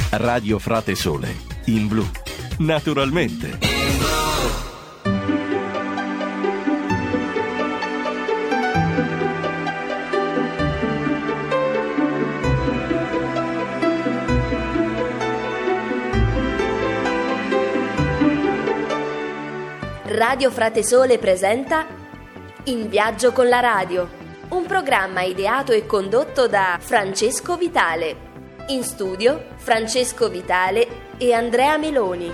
Radio Frate Sole, in blu, naturalmente. Radio Frate Sole presenta In viaggio con la radio, un programma ideato e condotto da Francesco Vitale. In studio Francesco Vitale e Andrea Meloni.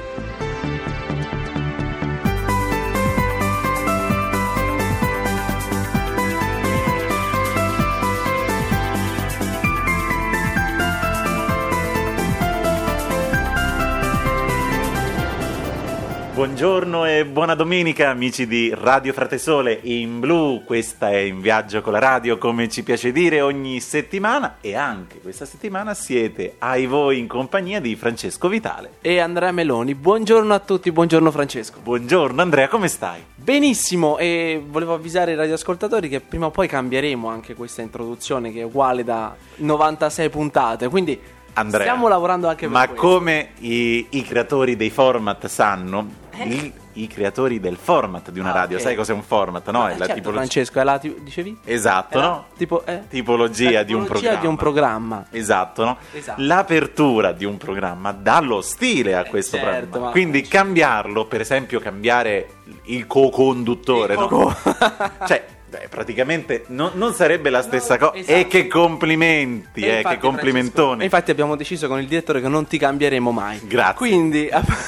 Buongiorno e buona domenica amici di Radio Frate Sole in blu, questa è In viaggio con la radio, come ci piace dire ogni settimana, e anche questa settimana siete ai voi in compagnia di Francesco Vitale e Andrea Meloni. Buongiorno a tutti, buongiorno Francesco. Buongiorno Andrea, come stai? Benissimo, e volevo avvisare i radioascoltatori che prima o poi cambieremo anche questa introduzione che è uguale da 96 puntate, quindi Andrea, stiamo lavorando anche per questo. Come i creatori dei format sanno, i creatori del format di una radio, ok. Sai cos'è un format, no? È la certo, tipologia. Francesco, è la dicevi? Esatto, no? Tipologia di un programma. Di un programma. Esatto, no? Esatto. L'apertura di un programma dà lo stile a questo certo, programma. ma- Quindi cambiarlo, per esempio cambiare il co-conduttore, no? Cioè, praticamente non sarebbe la stessa cosa. esatto. E che complimenti, E infatti, che complimentoni. Francesco, infatti abbiamo deciso con il direttore che non ti cambieremo mai. Grazie. Quindi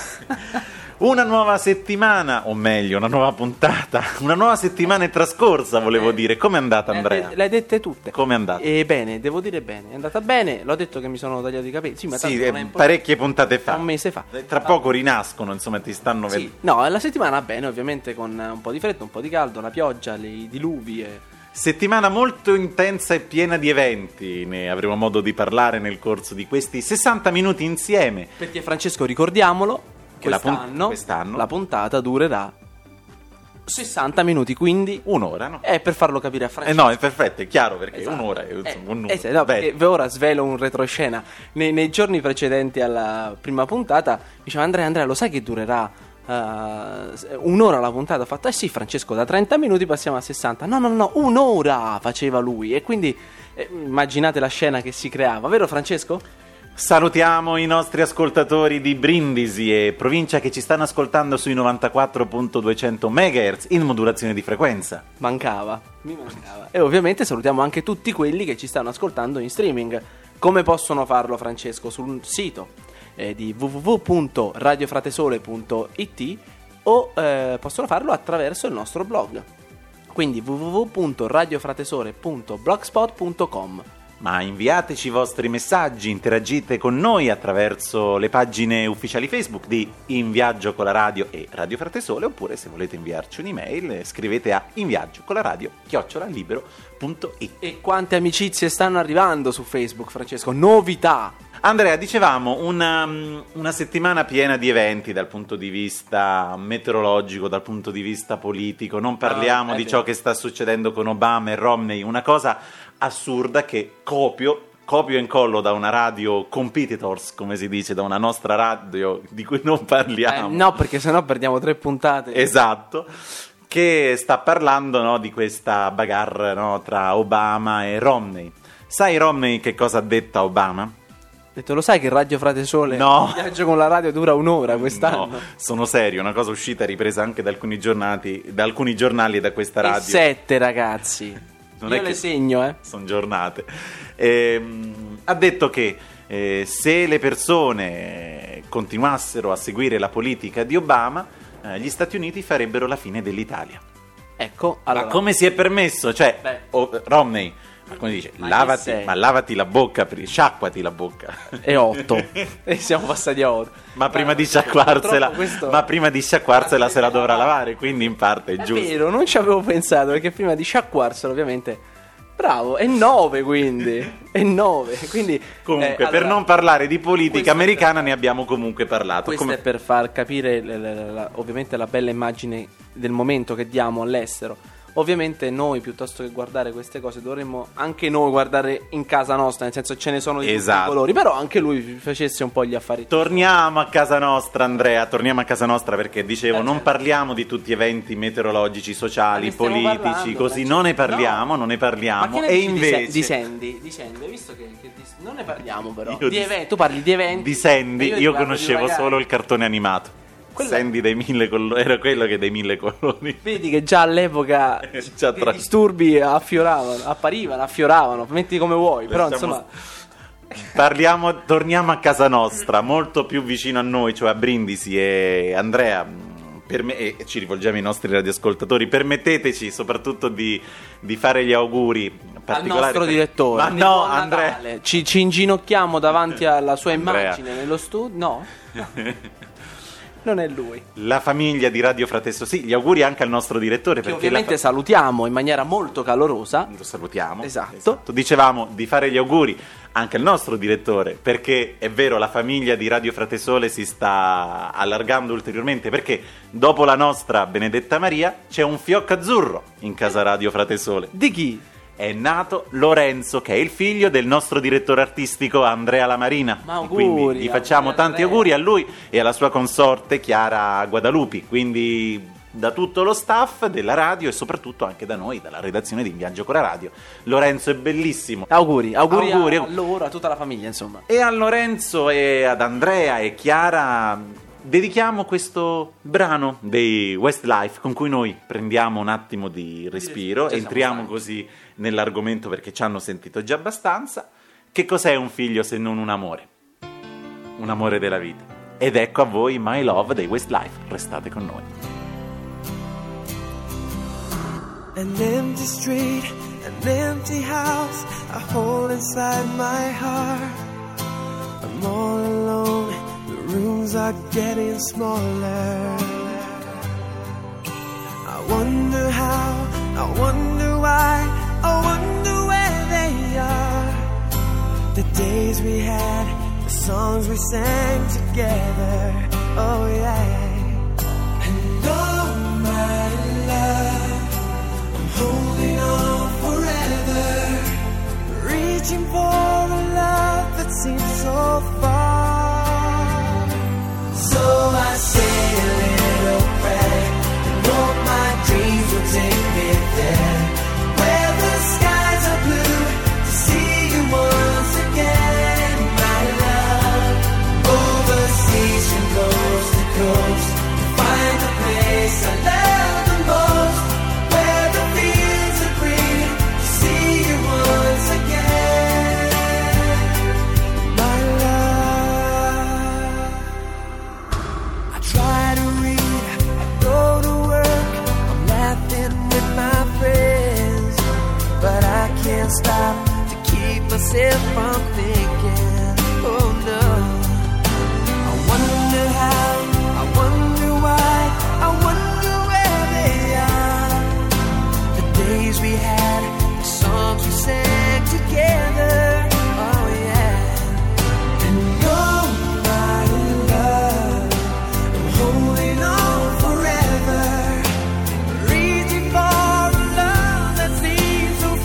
Una nuova settimana, o meglio, una nuova puntata. Una nuova settimana è trascorsa, volevo dire. Com'è andata, Andrea? le hai dette tutte. Com'è andata? Bene, devo dire bene. È andata bene, l'ho detto che mi sono tagliato i capelli. Sì, ma Sì, tanto non è importante. parecchie puntate fa. Un mese fa. Tra poco rinascono, insomma, ti stanno Sì. No, la settimana bene, ovviamente con un po' di freddo, un po' di caldo, la pioggia, i diluvi e... Settimana molto intensa e piena di eventi, ne avremo modo di parlare nel corso di questi 60 minuti insieme. Perché Francesco, ricordiamolo, Che quest'anno la puntata durerà 60 minuti, quindi un'ora, no? è per farlo capire a Francesco. No, è perfetto, è chiaro, perché Esatto. un'ora è insomma, un numero. Sì, no, Beh, perché ora svelo un retroscena. Nei giorni precedenti alla prima puntata diceva Andrea, lo sai che durerà un'ora la puntata? Ho fatto sì Francesco, da 30 minuti passiamo a 60. No, un'ora faceva lui. E quindi immaginate la scena che si creava, vero Francesco? salutiamo i nostri ascoltatori di Brindisi e provincia che ci stanno ascoltando sui 94.200 MHz in modulazione di frequenza. Mi mancava. E ovviamente salutiamo anche tutti quelli che ci stanno ascoltando in streaming. Come possono farlo, Francesco? Sul sito di www.radiofratesole.it o possono farlo attraverso il nostro blog, quindi www.radiofratesole.blogspot.com. Ma inviateci i vostri messaggi, interagite con noi attraverso le pagine ufficiali Facebook di In Viaggio con la Radio e Radio Frate Sole, oppure se volete inviarci un'email scrivete a inviaggioconlaradio@libero.it. E quante amicizie stanno arrivando su Facebook, Francesco? Novità! Andrea, dicevamo una settimana piena di eventi dal punto di vista meteorologico, dal punto di vista politico. Non parliamo di ciò che sta succedendo con Obama e Romney, una cosa assurda che copio e incollo da una radio competitors, come si dice, da una nostra radio di cui non parliamo. No, perché sennò perdiamo 3 puntate. Esatto, che sta parlando, no, di questa bagarre, no, tra Obama e Romney. Sai Romney che cosa ha detto a Obama? Detto, lo sai che Radio Frate Sole, No. Il viaggio con la radio dura un'ora quest'anno? No, sono serio, una cosa uscita e ripresa anche da alcuni giornali e da questa E radio. 7 ragazzi. Non Io è le che segno, sono giornate. Ha detto che se le persone continuassero a seguire la politica di Obama, gli Stati Uniti farebbero la fine dell'Italia. Ecco, allora. Ma come si è permesso? Cioè, Romney, come dice, lavati la bocca, sciacquati la bocca. E 8. E siamo passati a 8. Ma prima di sciacquarsela, se la dovrà lavare, quindi in parte è giusto. È vero, non ci avevo pensato, perché prima di sciacquarselo, ovviamente. Bravo, è 9 quindi. È 9. Quindi, Comunque, per allora, non parlare di politica questo americana, ne abbiamo comunque parlato. Questo è per far capire ovviamente la bella immagine del momento che diamo all'estero. ovviamente noi piuttosto che guardare queste cose dovremmo anche noi guardare in casa nostra, nel senso ce ne sono di tutti i colori, però anche lui facesse un po' gli affari. Torniamo a casa nostra, Andrea, torniamo a casa nostra, perché dicevo non parliamo di tutti eventi meteorologici, sociali, politici, così non ne parliamo, non ne parliamo. Ma e invece di Sandy, visto che non ne parliamo, però tu parli di eventi di Sandy, io conoscevo magari solo il cartone animato. Sandy dei 1000 colori, era quello che dei 1000 colori. Vedi che già all'epoca i disturbi affioravano, metti come vuoi, però insomma torniamo a casa nostra, molto più vicino a noi, cioè a Brindisi. E Andrea, e ci rivolgiamo ai nostri radioascoltatori, permetteteci soprattutto di fare gli auguri al nostro direttore. Ma no, Andrea, ci inginocchiamo davanti alla sua Andrea. immagine nello studio. No. Non è lui. La famiglia di Radio Frateso, sì, gli auguri anche al nostro direttore, che perché ovviamente salutiamo in maniera molto calorosa. Lo salutiamo. Esatto. Dicevamo di fare gli auguri anche al nostro direttore, perché è vero, la famiglia di Radio Fratesole si sta allargando ulteriormente, perché dopo la nostra Benedetta Maria c'è un fiocco azzurro in casa Radio Fratesole. Di chi? È nato Lorenzo, che è il figlio del nostro direttore artistico Andrea Lamarina. Ma auguri, quindi gli facciamo tanti auguri a lui e alla sua consorte Chiara Guadalupi. Quindi da tutto lo staff della radio e soprattutto anche da noi, dalla redazione di In Viaggio con la Radio. Lorenzo è bellissimo. Auguri a loro, a tutta la famiglia, insomma. E a Lorenzo e ad Andrea e Chiara dedichiamo questo brano dei Westlife, con cui noi prendiamo un attimo di respiro, entriamo così nell'argomento, perché ci hanno sentito già abbastanza. Che cos'è un figlio se non un amore? Un amore della vita. Ed ecco a voi My Love dei Westlife. Restate con noi. An empty street, an empty house, a hole inside my heart. I'm all alone, the rooms are getting smaller. I wonder how, I wonder why, I wonder where they are. The days we had, the songs we sang together, oh yeah. And oh my love, I'm holding on forever, reaching for a love that seems so far. So I say a little prayer, and hope my dreams will take me there, where the skies are blue, to see you once again, my love. Overseas from coast to coast, to find the place I love the most, where the fields are green, to see you once again, my love. I try to read, I go to work, I'm laughing with my friends, but I can't stop to keep myself from thinking, oh no. I wonder how, I wonder why, I wonder where they are. The days we had, the songs we sang together, oh yeah. And oh my love, I'm holding on forever, reaching for a love that seems so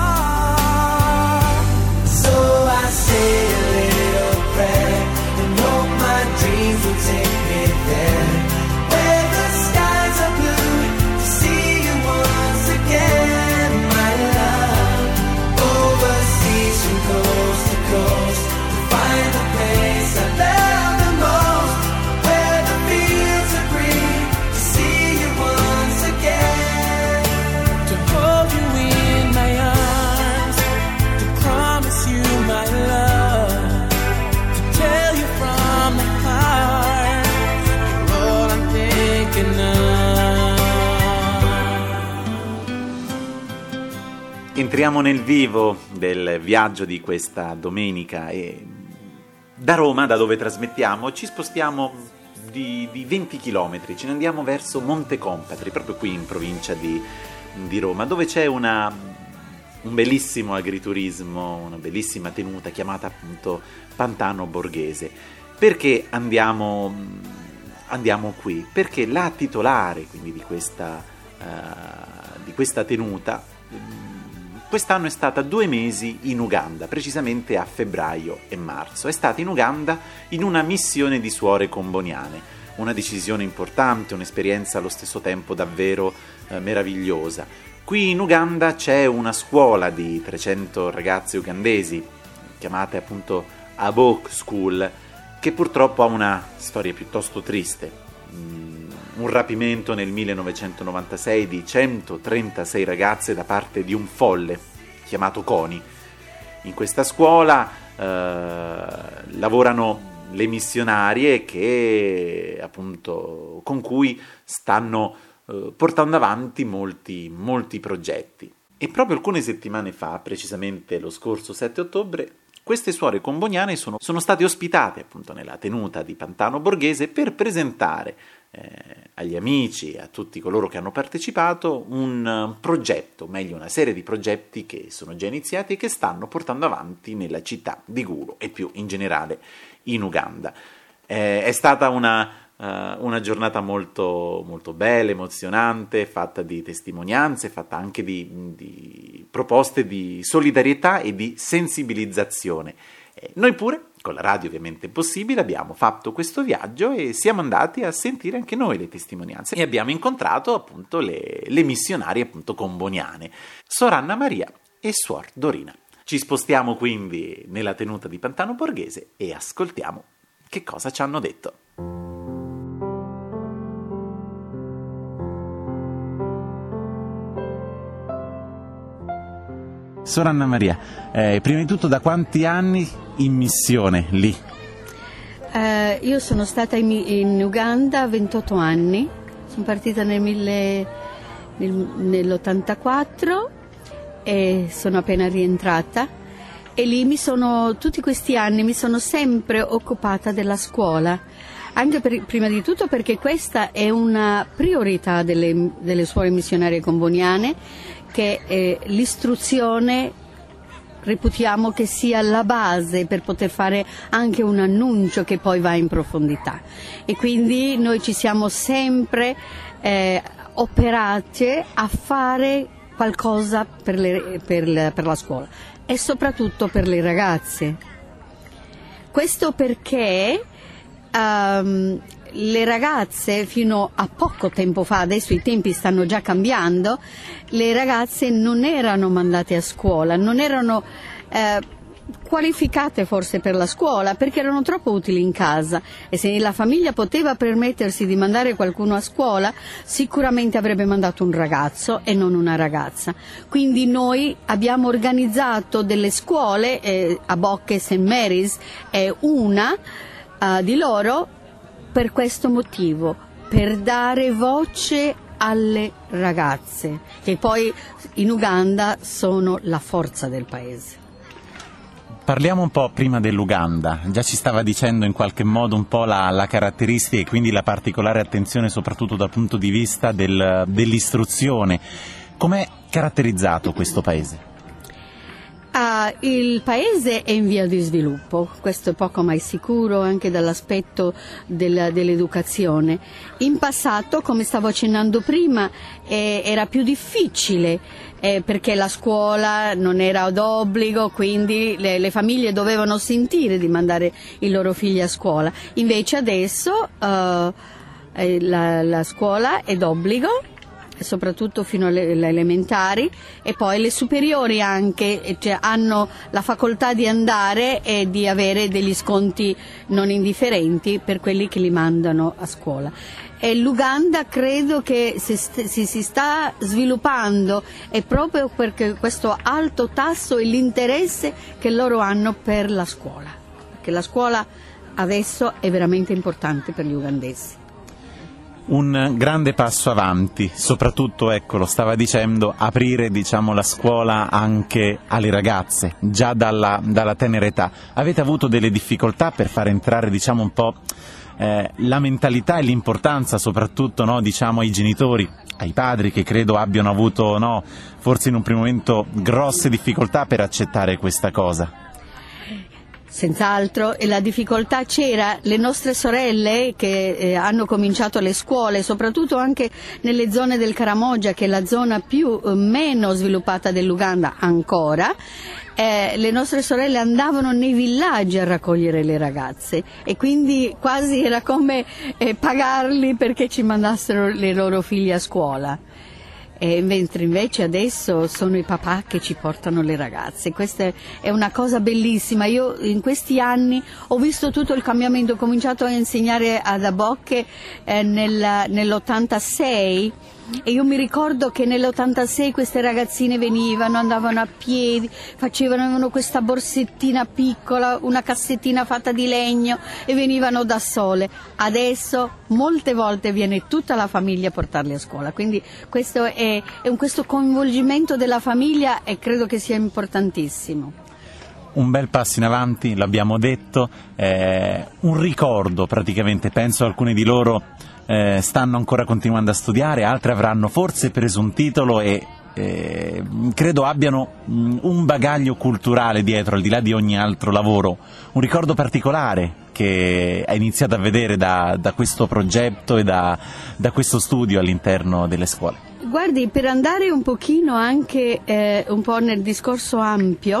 far. So I say a little prayer, and hope my dreams will take me there, where the skies are blue, to see you once again, my love. Overseas from coast to coast, to find the place I love the most, where the fields are green, to see you once again, to hold you in my arms, to promise you my love, to tell you from the heart, you're all I'm thinking of. Entriamo nel vivo del viaggio di questa domenica e da Roma, da dove trasmettiamo, ci spostiamo di 20 chilometri, ce ne andiamo verso Montecompatri, proprio qui in provincia di Roma, dove c'è un bellissimo agriturismo, una bellissima tenuta chiamata appunto Pantano Borghese. Perché andiamo di questa tenuta, quest'anno è stata 2 mesi in Uganda, precisamente a febbraio e marzo. È stata in Uganda in una missione di suore comboniane, una decisione importante, un'esperienza allo stesso tempo davvero meravigliosa. Qui in Uganda c'è una scuola di 300 ragazze ugandesi, chiamate appunto Abok School, che purtroppo ha una storia piuttosto triste. Un rapimento nel 1996 di 136 ragazze da parte di un folle chiamato Coni. In questa scuola lavorano le missionarie che appunto con cui stanno portando avanti molti progetti. E proprio alcune settimane fa, precisamente lo scorso 7 ottobre, queste suore comboniane sono state ospitate appunto nella tenuta di Pantano Borghese per presentare agli amici e a tutti coloro che hanno partecipato un progetto, meglio una serie di progetti che sono già iniziati e che stanno portando avanti nella città di Gulu e più in generale in Uganda. È stata una giornata molto, molto bella, emozionante, fatta di testimonianze, fatta anche di proposte di solidarietà e di sensibilizzazione. Noi pure, con la radio ovviamente possibile, abbiamo fatto questo viaggio e siamo andati a sentire anche noi le testimonianze e abbiamo incontrato appunto le missionarie appunto comboniane, Sor Anna Maria e Suor Dorina. Ci spostiamo quindi nella tenuta di Pantano Borghese e ascoltiamo che cosa ci hanno detto. Sor Anna Maria, prima di tutto da quanti anni in missione lì? Io sono stata in Uganda 28 anni, sono partita nell'84 e sono appena rientrata e lì tutti questi anni mi sono sempre occupata della scuola, anche prima di tutto perché questa è una priorità delle suore missionarie comboniane, che l'istruzione reputiamo che sia la base per poter fare anche un annuncio che poi va in profondità, e quindi noi ci siamo sempre operate a fare qualcosa per la scuola e soprattutto per le ragazze. Questo perché le ragazze fino a poco tempo fa, adesso i tempi stanno già cambiando, le ragazze non erano mandate a scuola, non erano qualificate forse per la scuola perché erano troppo utili in casa, e se la famiglia poteva permettersi di mandare qualcuno a scuola sicuramente avrebbe mandato un ragazzo e non una ragazza. Quindi noi abbiamo organizzato delle scuole, a Bocche e St. Mary's è una di loro, per questo motivo, per dare voce alle ragazze, che poi in Uganda sono la forza del paese. Parliamo un po' prima dell'Uganda, già ci stava dicendo in qualche modo un po' la caratteristica e quindi la particolare attenzione soprattutto dal punto di vista dell'istruzione. Com'è caratterizzato questo paese? Il paese è in via di sviluppo, questo è poco ma è sicuro anche dall'aspetto dell'educazione. In passato, come stavo accennando prima, era più difficile perché la scuola non era d'obbligo, quindi le famiglie dovevano sentire di mandare i loro figli a scuola. Invece adesso la scuola è d'obbligo, soprattutto fino alle elementari, e poi le superiori anche, cioè, hanno la facoltà di andare e di avere degli sconti non indifferenti per quelli che li mandano a scuola. E l'Uganda credo che si sta sviluppando è proprio perché questo alto tasso e l'interesse che loro hanno per la scuola, perché la scuola adesso è veramente importante per gli ugandesi. Un grande passo avanti, soprattutto, ecco, lo stava dicendo, aprire la scuola anche alle ragazze, già dalla tenera età. Avete avuto delle difficoltà per far entrare un po' la mentalità e l'importanza soprattutto ai genitori, ai padri, che credo abbiano avuto forse in un primo momento grosse difficoltà per accettare questa cosa? Senz'altro, e la difficoltà c'era. Le nostre sorelle che hanno cominciato le scuole, soprattutto anche nelle zone del Karamoja, che è la zona meno sviluppata dell'Uganda ancora, le nostre sorelle andavano nei villaggi a raccogliere le ragazze e quindi quasi era come pagarli perché ci mandassero le loro figlie a scuola. Mentre invece adesso sono i papà che ci portano le ragazze. Questa è una cosa bellissima. Io in questi anni ho visto tutto il cambiamento. Ho cominciato a insegnare ad Abocche nell'86 e io mi ricordo che nell'86 queste ragazzine andavano a piedi, avevano questa borsettina piccola, una cassettina fatta di legno e venivano da sole. Adesso molte volte viene tutta la famiglia a portarle a scuola, quindi questo questo coinvolgimento della famiglia e credo che sia importantissimo. Un bel passo in avanti, l'abbiamo detto, un ricordo praticamente. Penso alcune di loro stanno ancora continuando a studiare, altre avranno forse preso un titolo e credo abbiano un bagaglio culturale dietro, al di là di ogni altro lavoro, un ricordo particolare che hai iniziato a vedere da questo progetto e da questo studio all'interno delle scuole. Guardi, per andare un pochino anche un po' nel discorso ampio,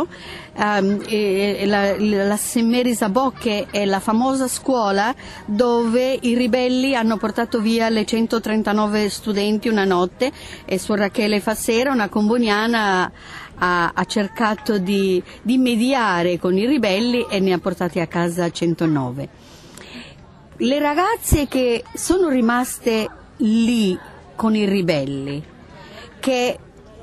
la St. Mary's Abocche è la famosa scuola dove i ribelli hanno portato via le 139 studenti una notte e Suor Rachele Fassera, una comboniana, ha cercato di mediare con i ribelli e ne ha portati a casa 109. Le ragazze che sono rimaste lì con i ribelli, che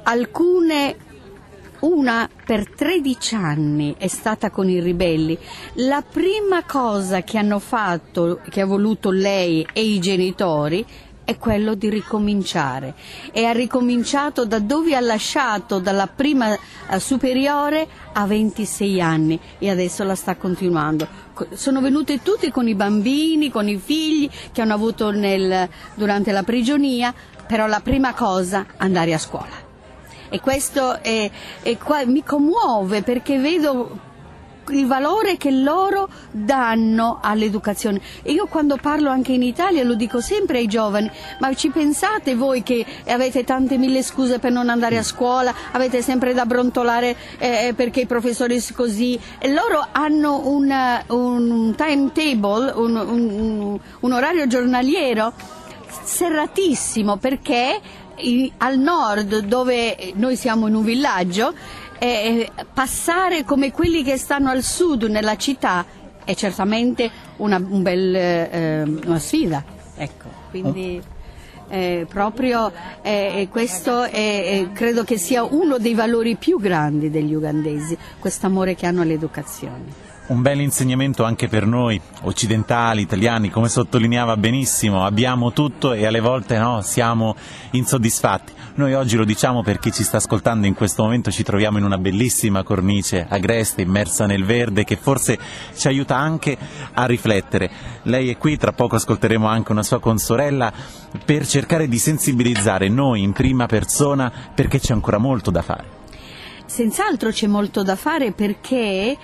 una per 13 anni è stata con i ribelli, la prima cosa che hanno fatto, che ha voluto lei e i genitori, è quello di ricominciare, e ha ricominciato da dove ha lasciato, dalla prima superiore a 26 anni e adesso la sta continuando. Sono venute tutte con i bambini, con i figli che hanno avuto durante la prigionia, però la prima cosa andare a scuola. E questo mi commuove perché vedo il valore che loro danno all'educazione. E io quando parlo anche in Italia lo dico sempre ai giovani: ma ci pensate voi che avete tante mille scuse per non andare a scuola, avete sempre da brontolare perché i professori così, e loro hanno un timetable, un orario giornaliero serratissimo, perché al nord, dove noi siamo in un villaggio, passare come quelli che stanno al sud nella città è certamente una sfida, ecco. Quindi proprio questo credo che sia uno dei valori più grandi degli ugandesi, questo amore che hanno all'educazione. Un bel insegnamento anche per noi occidentali, italiani, come sottolineava benissimo, abbiamo tutto e alle volte siamo insoddisfatti. Noi oggi lo diciamo perché ci sta ascoltando in questo momento, ci troviamo in una bellissima cornice agreste, immersa nel verde, che forse ci aiuta anche a riflettere. Lei è qui, tra poco ascolteremo anche una sua consorella, per cercare di sensibilizzare noi in prima persona, perché c'è ancora molto da fare. Senz'altro c'è molto da fare perché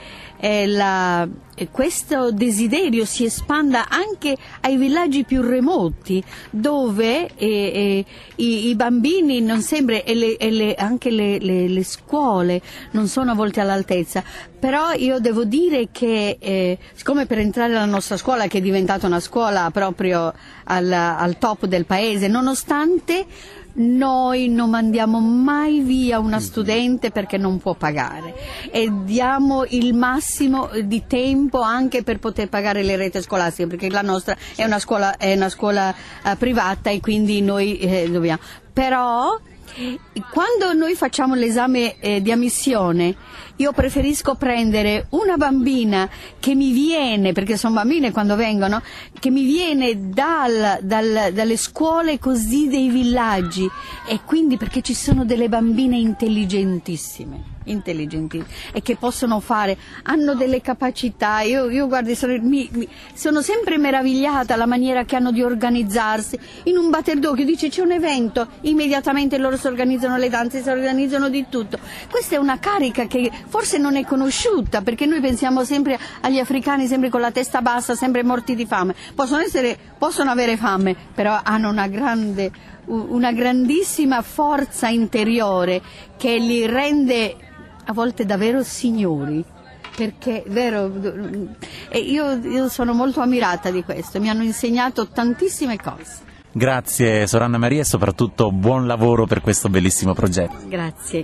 questo desiderio si espanda anche ai villaggi più remoti, dove i bambini non sempre anche le scuole non sono a volte all'altezza. Però io devo dire che siccome per entrare alla nostra scuola, che è diventata una scuola proprio al top del paese, nonostante noi non mandiamo mai via una studente perché non può pagare, e diamo il massimo di tempo anche per poter pagare le rete scolastiche, perché la nostra è una scuola privata e quindi noi dobbiamo. Però quando noi facciamo l'esame di ammissione, io preferisco prendere una bambina che mi viene, perché sono bambine quando vengono, che mi viene dalle scuole così dei villaggi, e quindi perché ci sono delle bambine intelligentissime, intelligenti e che possono fare, hanno delle capacità. Io guardi, sono sempre meravigliata la maniera che hanno di organizzarsi. In un batter d'occhio dice c'è un evento, immediatamente loro si organizzano le danze, si organizzano di tutto. Questa è una carica che forse non è conosciuta, perché noi pensiamo sempre agli africani sempre con la testa bassa, sempre morti di fame. Possono avere fame, però hanno una grandissima forza interiore che li rende a volte davvero signori, perché vero, io sono molto ammirata di questo, mi hanno insegnato tantissime cose. Grazie Sor Anna Maria e soprattutto buon lavoro per questo bellissimo progetto. Grazie.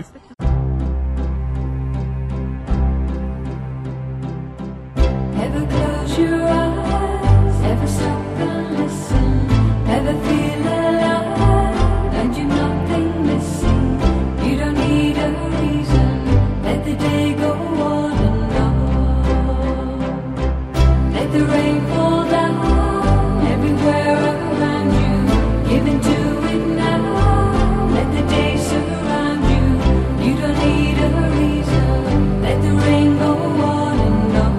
Ever close your eyes, ever stop and listen, ever feel alive, and you're nothing missing, you don't need a reason, let the day go on and on, let the rain fall down, everywhere around you, give into it now, let the day surround you, you don't need a reason, let the rain go on and on.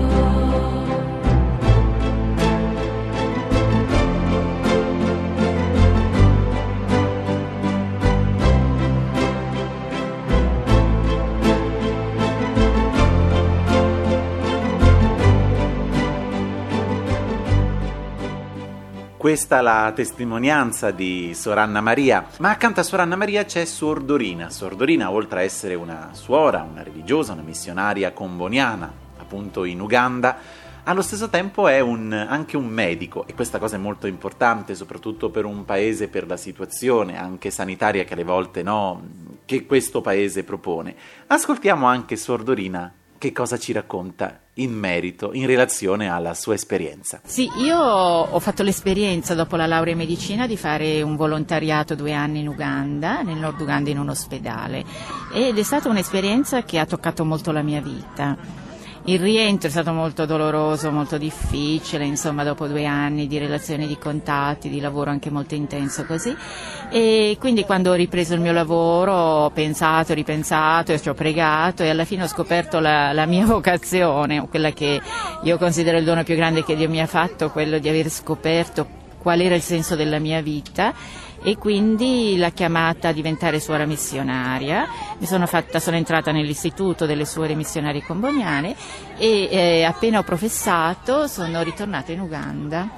Questa è la testimonianza di Sor Anna Maria, ma accanto a Sor Anna Maria c'è Suor Dorina. Suor Dorina, oltre a essere una suora, una religiosa, una missionaria comboniana, appunto in Uganda, allo stesso tempo è anche un medico, e questa cosa è molto importante, soprattutto per un paese, per la situazione anche sanitaria che alle volte che questo paese propone. Ascoltiamo anche Suor Dorina che cosa ci racconta in merito, in relazione alla sua esperienza. Sì, io ho fatto l'esperienza dopo la laurea in medicina di fare un volontariato 2 anni in Uganda, nel nord Uganda, in un ospedale, ed è stata un'esperienza che ha toccato molto la mia vita. Il rientro è stato molto doloroso, molto difficile, insomma, dopo 2 anni di relazioni, di contatti, di lavoro anche molto intenso così, e quindi quando ho ripreso il mio lavoro ho pensato, ripensato e ci ho pregato, e alla fine ho scoperto la mia vocazione, quella che io considero il dono più grande che Dio mi ha fatto, quello di aver scoperto qual era il senso della mia vita, e quindi la chiamata a diventare suora missionaria. Sono entrata nell'istituto delle suore missionarie comboniane e appena ho professato sono ritornata in Uganda,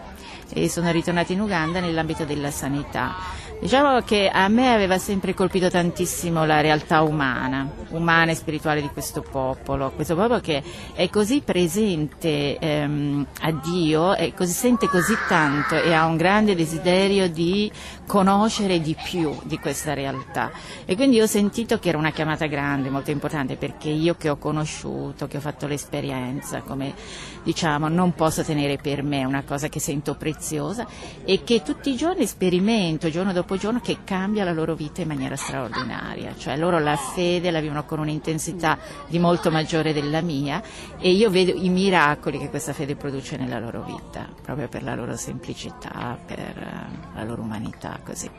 nell'ambito della sanità. Diciamo che a me aveva sempre colpito tantissimo la realtà umana e spirituale di questo popolo che è così presente a Dio, sente così tanto e ha un grande desiderio di conoscere di più di questa realtà, e quindi ho sentito che era una chiamata grande, molto importante, perché io che ho conosciuto, che ho fatto l'esperienza, come diciamo, non posso tenere per me, una cosa che sento preziosa e che tutti i giorni sperimento, giorno dopo giorno, che cambia la loro vita in maniera straordinaria. Cioè loro la fede la vivono con un'intensità di molto maggiore della mia, e io vedo i miracoli che questa fede produce nella loro vita, proprio per la loro semplicità, per la loro umanità, così.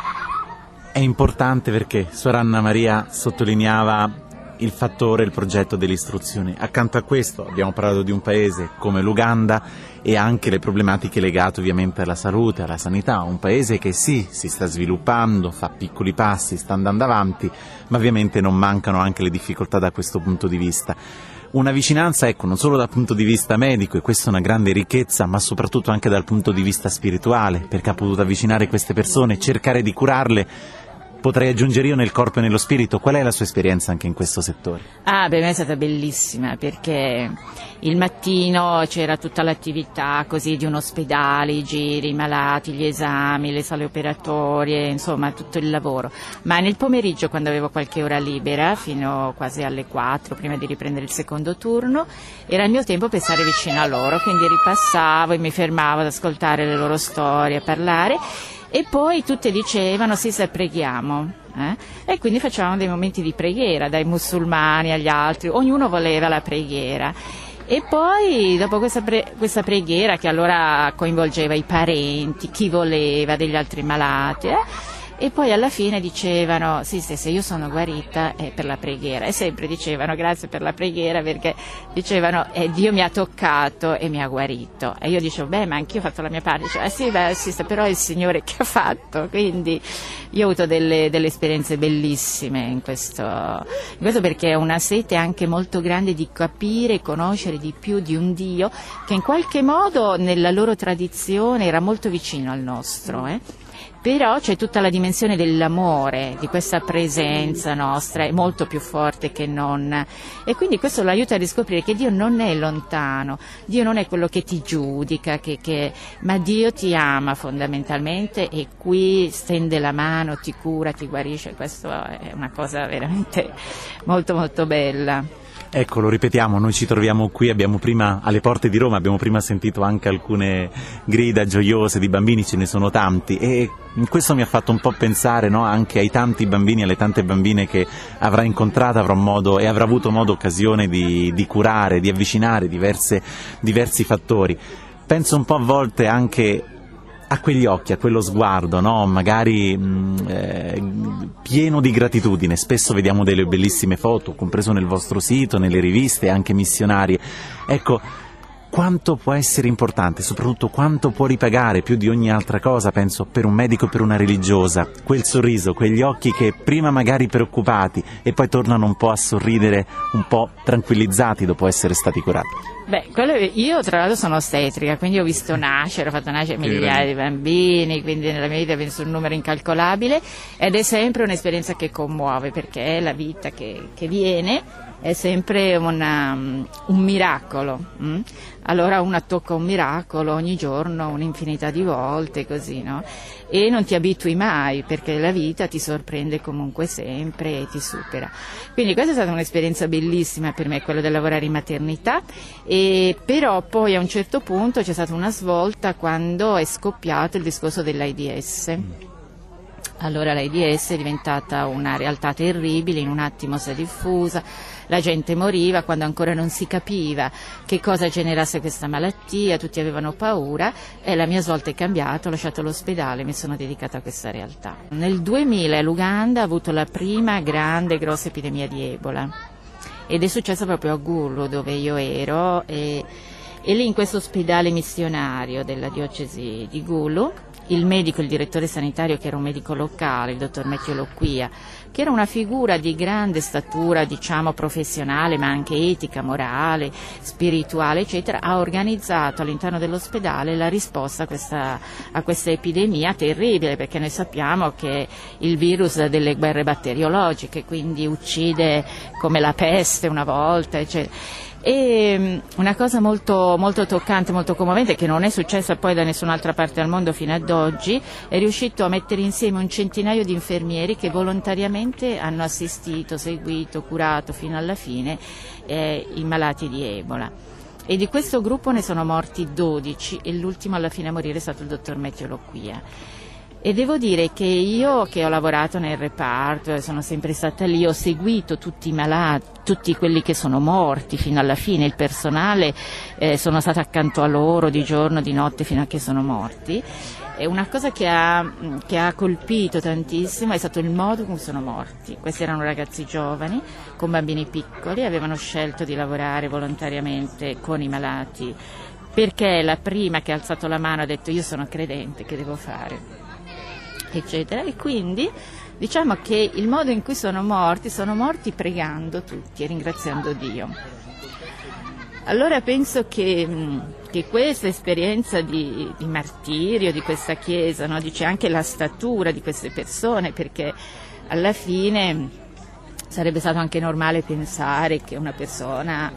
È importante perché Suor Anna Maria sottolineava il progetto dell'istruzione. Accanto a questo abbiamo parlato di un paese come l'Uganda e anche le problematiche legate ovviamente alla salute, alla sanità, un paese che sì, si sta sviluppando, fa piccoli passi, sta andando avanti, ma ovviamente non mancano anche le difficoltà da questo punto di vista. Una vicinanza, non solo dal punto di vista medico, e questa è una grande ricchezza, ma soprattutto anche dal punto di vista spirituale, perché ha potuto avvicinare queste persone, cercare di curarle. Potrei aggiungere io nel corpo e nello spirito. Qual è la sua esperienza anche in questo settore? Per me è stata bellissima, perché il mattino c'era tutta l'attività così di un ospedale, i giri, i malati, gli esami, le sale operatorie, insomma tutto il lavoro. Ma nel pomeriggio, quando avevo qualche ora libera, fino quasi alle 4, prima di riprendere il secondo turno, era il mio tempo per stare vicino a loro, quindi ripassavo e mi fermavo ad ascoltare le loro storie, a parlare. E poi tutte dicevano sì, se preghiamo, e quindi facevamo dei momenti di preghiera, dai musulmani agli altri, ognuno voleva la preghiera. E poi dopo questa preghiera, che allora coinvolgeva i parenti, chi voleva, degli altri malati, E poi alla fine dicevano, sì, se io sono guarita è per la preghiera, e sempre dicevano grazie per la preghiera, perché dicevano Dio mi ha toccato e mi ha guarito. E io dicevo, ma anch'io ho fatto la mia parte. Dicevo, sì, però è il Signore che ha fatto. Quindi io ho avuto delle esperienze bellissime in questo, perché ho una sete anche molto grande di capire e conoscere di più di un Dio che in qualche modo nella loro tradizione era molto vicino al nostro, Però c'è tutta la dimensione dell'amore, di questa presenza nostra, è molto più forte che non. E quindi questo lo aiuta a riscoprire che Dio non è lontano, Dio non è quello che ti giudica, ma Dio ti ama fondamentalmente, e qui stende la mano, ti cura, ti guarisce. Questo è una cosa veramente molto molto bella. Ecco, lo ripetiamo, noi ci troviamo qui, abbiamo prima alle porte di Roma, abbiamo prima sentito anche alcune grida gioiose di bambini, ce ne sono tanti, e questo mi ha fatto un po' pensare, no, anche ai tanti bambini, alle tante bambine che avrà incontrato, avrà avuto modo, occasione di curare, di avvicinare diversi fattori. Penso un po' a volte anche a quegli occhi, a quello sguardo, no? Magari pieno di gratitudine. Spesso vediamo delle bellissime foto, compreso nel vostro sito, nelle riviste, anche missionarie. Ecco, quanto può essere importante, soprattutto quanto può ripagare più di ogni altra cosa, penso, per un medico e per una religiosa, quel sorriso, quegli occhi che prima magari preoccupati e poi tornano un po' a sorridere, un po' tranquillizzati dopo essere stati curati. Io tra l'altro sono ostetrica, quindi ho visto nascere, ho fatto nascere migliaia di bambini, quindi nella mia vita ho visto un numero incalcolabile, ed è sempre un'esperienza che commuove, perché è la vita che viene, è sempre un miracolo. Allora una tocca un miracolo ogni giorno, un'infinità di volte, così, no? E non ti abitui mai, perché la vita ti sorprende comunque sempre e ti supera. Quindi questa è stata un'esperienza bellissima per me, quella del lavorare in maternità, e però poi a un certo punto c'è stata una svolta quando è scoppiato il discorso dell'AIDS. Allora l'AIDS è diventata una realtà terribile, in un attimo si è diffusa, la gente moriva quando ancora non si capiva che cosa generasse questa malattia, tutti avevano paura, e la mia svolta è cambiata, ho lasciato l'ospedale e mi sono dedicata a questa realtà. Nel 2000 l'Uganda ha avuto la prima grossa epidemia di Ebola, ed è successo proprio a Gulu, dove io ero, e lì in questo ospedale missionario della diocesi di Gulu, il direttore sanitario, che era un medico locale, il dottor Matthew Loquia, che era una figura di grande statura, diciamo professionale, ma anche etica, morale, spirituale, eccetera, ha organizzato all'interno dell'ospedale la risposta a questa epidemia terribile, perché noi sappiamo che il virus delle guerre batteriologiche, quindi uccide come la peste una volta, eccetera. E una cosa molto, molto toccante, molto commovente, che non è successa poi da nessun'altra parte al mondo fino ad oggi, è riuscito a mettere insieme un centinaio di infermieri che volontariamente hanno assistito, seguito, curato fino alla fine i malati di Ebola. E di questo gruppo ne sono morti 12, e l'ultimo alla fine a morire è stato il dottor Matthew Loquia. E devo dire che io, che ho lavorato nel reparto, sono sempre stata lì, ho seguito tutti i malati, tutti quelli che sono morti fino alla fine, il personale, sono stata accanto a loro di giorno, di notte, fino a che sono morti. E una cosa che ha colpito tantissimo è stato il modo in cui sono morti. Questi erano ragazzi giovani, con bambini piccoli, avevano scelto di lavorare volontariamente con i malati, perché la prima che ha alzato la mano ha detto: io sono credente, che devo fare? Eccetera. E quindi diciamo che il modo in cui sono morti pregando tutti e ringraziando Dio. Allora penso che questa esperienza di martirio di questa Chiesa, no? Dice anche la statura di queste persone, perché alla fine sarebbe stato anche normale pensare che una persona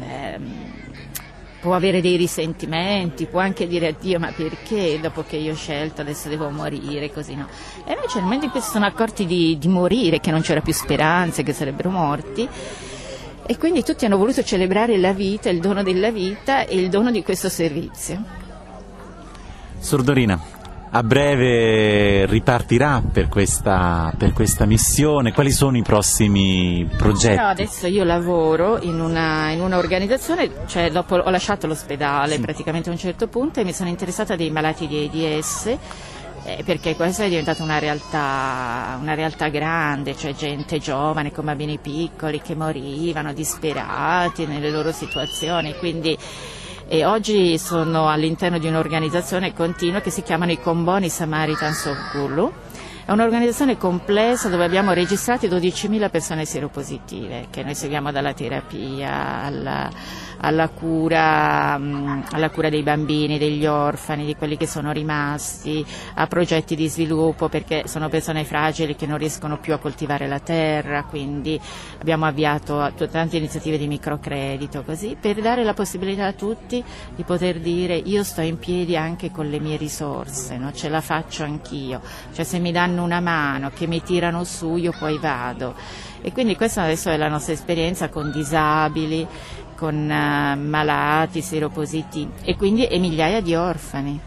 può avere dei risentimenti, può anche dire a Dio: ma perché dopo che io ho scelto adesso devo morire, così, no? E invece nel momento in cui si sono accorti di morire, che non c'era più speranze, che sarebbero morti, e quindi tutti hanno voluto celebrare la vita, il dono della vita e il dono di questo servizio. Sor Dorina, a breve ripartirà per questa missione. Quali sono i progetti? No, adesso io lavoro in una organizzazione, cioè dopo ho lasciato l'ospedale praticamente a un certo punto, e mi sono interessata dei malati di AIDS, perché questa è diventata una realtà grande, cioè gente giovane con bambini piccoli che morivano disperati nelle loro situazioni, quindi e oggi sono all'interno di un'organizzazione continua che si chiamano i Comboni Samaritans of Gulu. È un'organizzazione complessa dove abbiamo registrati 12.000 persone seropositive che noi seguiamo dalla terapia alla cura dei bambini, degli orfani, di quelli che sono rimasti, a progetti di sviluppo perché sono persone fragili che non riescono più a coltivare la terra, quindi abbiamo avviato tante iniziative di microcredito così per dare la possibilità a tutti di poter dire io sto in piedi anche con le mie risorse, no? Ce la faccio anch'io, cioè se mi danno una mano, che mi tirano su, io poi vado. E quindi questa adesso è la nostra esperienza con disabili, con malati, seropositivi e quindi migliaia di orfani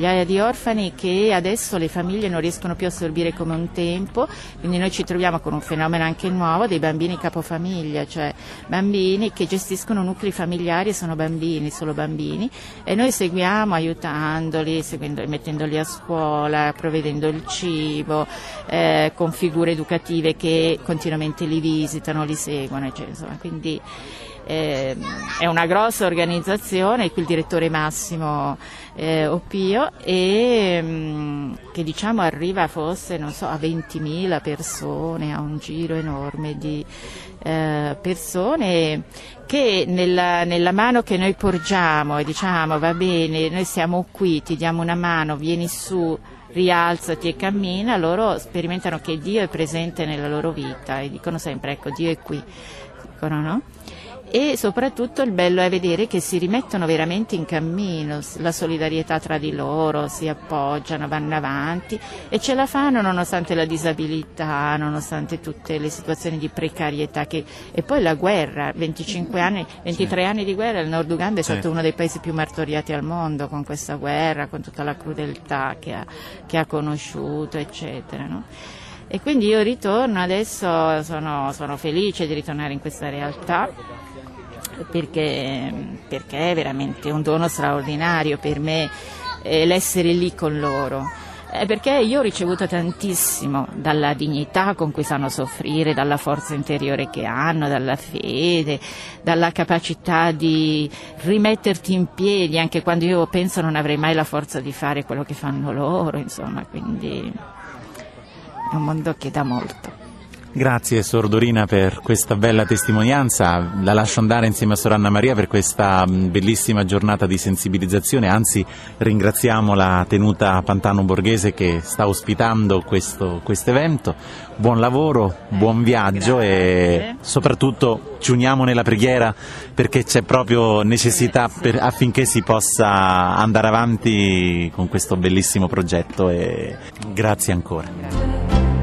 che adesso le famiglie non riescono più a assorbire come un tempo, quindi noi ci troviamo con un fenomeno anche nuovo dei bambini capofamiglia, cioè bambini che gestiscono nuclei familiari e sono bambini, solo bambini, e noi seguiamo aiutandoli, mettendoli a scuola, provvedendo il cibo, con figure educative che continuamente li visitano, li seguono, cioè, insomma, quindi è una grossa organizzazione, qui il direttore Massimo Oppio, e che diciamo arriva forse a 20.000 persone, a un giro enorme di persone che nella mano che noi porgiamo e diciamo va bene, noi siamo qui, ti diamo una mano, vieni su, rialzati e cammina, loro sperimentano che Dio è presente nella loro vita e dicono sempre ecco Dio è qui, dicono, no? E soprattutto il bello è vedere che si rimettono veramente in cammino, la solidarietà tra di loro, si appoggiano, vanno avanti e ce la fanno nonostante la disabilità, nonostante tutte le situazioni di precarietà e poi la guerra, 23 anni di guerra, il Nord Uganda è stato uno dei paesi più martoriati al mondo con questa guerra, con tutta la crudeltà che ha conosciuto, eccetera, no? E quindi io ritorno adesso, sono felice di ritornare in questa realtà perché è veramente un dono straordinario per me l'essere lì con loro, perché io ho ricevuto tantissimo dalla dignità con cui sanno soffrire, dalla forza interiore che hanno, dalla fede, dalla capacità di rimetterti in piedi anche quando io penso non avrei mai la forza di fare quello che fanno loro, insomma, quindi è un mondo che dà molto. Grazie Sor Dorina per questa bella testimonianza, la lascio andare insieme a Sor Anna Maria per questa bellissima giornata di sensibilizzazione, anzi ringraziamo la tenuta Pantano Borghese che sta ospitando questo evento, buon lavoro, buon viaggio. Grazie. E soprattutto ci uniamo nella preghiera perché c'è proprio necessità affinché si possa andare avanti con questo bellissimo progetto e grazie ancora. Grazie.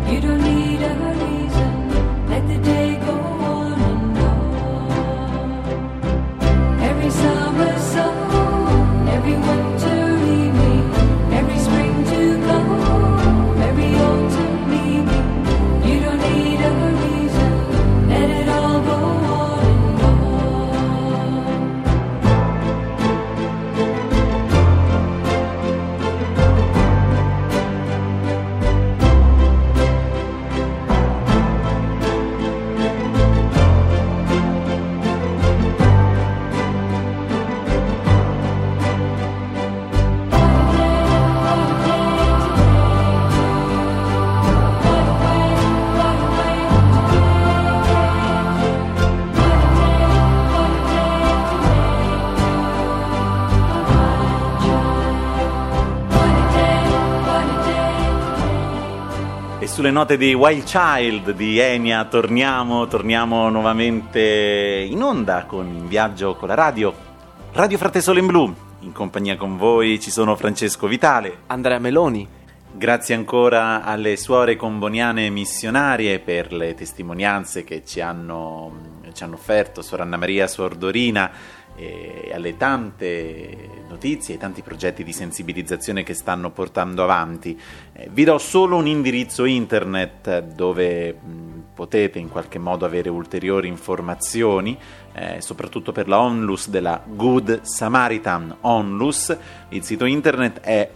Sulle note di Wild Child di Enya torniamo nuovamente in onda con In Viaggio con la Radio Frate Sole in Blu. In compagnia con voi ci sono Francesco Vitale, Andrea Meloni. Grazie ancora alle suore comboniane missionarie per le testimonianze che ci hanno offerto Suor Anna Maria, Suor Dorina, e alle tante notizie e tanti progetti di sensibilizzazione che stanno portando avanti. Vi do solo un indirizzo internet dove potete in qualche modo avere ulteriori informazioni, soprattutto per la Onlus della Good Samaritan Onlus, il sito internet è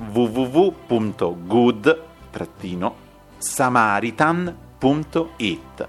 www.good-samaritan.it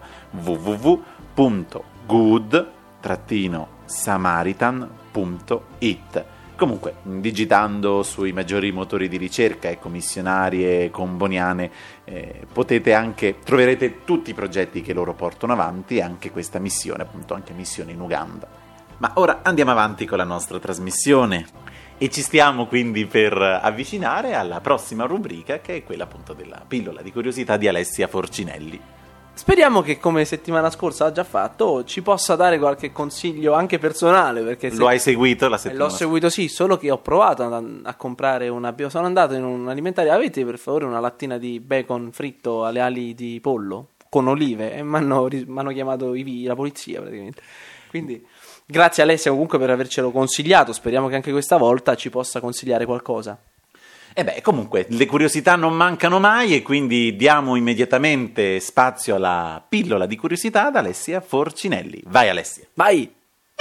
www.good-samaritan.it. Comunque, digitando sui maggiori motori di ricerca, missionarie comboniane, troverete tutti i progetti che loro portano avanti e anche questa missione, appunto anche missione in Uganda. Ma ora andiamo avanti con la nostra trasmissione e ci stiamo quindi per avvicinare alla prossima rubrica, che è quella appunto della pillola di curiosità di Alessia Forcinelli. Speriamo che, come settimana scorsa ha già fatto, ci possa dare qualche consiglio anche personale, perché lo hai seguito la settimana? L'ho seguito, sì, solo che ho provato a comprare sono andato in un alimentare. Avete per favore una lattina di bacon fritto alle ali di pollo con olive? E mi hanno chiamato la polizia praticamente. Quindi grazie Alessia comunque per avercelo consigliato, speriamo che anche questa volta ci possa consigliare qualcosa. Comunque le curiosità non mancano mai e quindi diamo immediatamente spazio alla pillola di curiosità ad Alessia Forcinelli. Vai Alessia. Vai!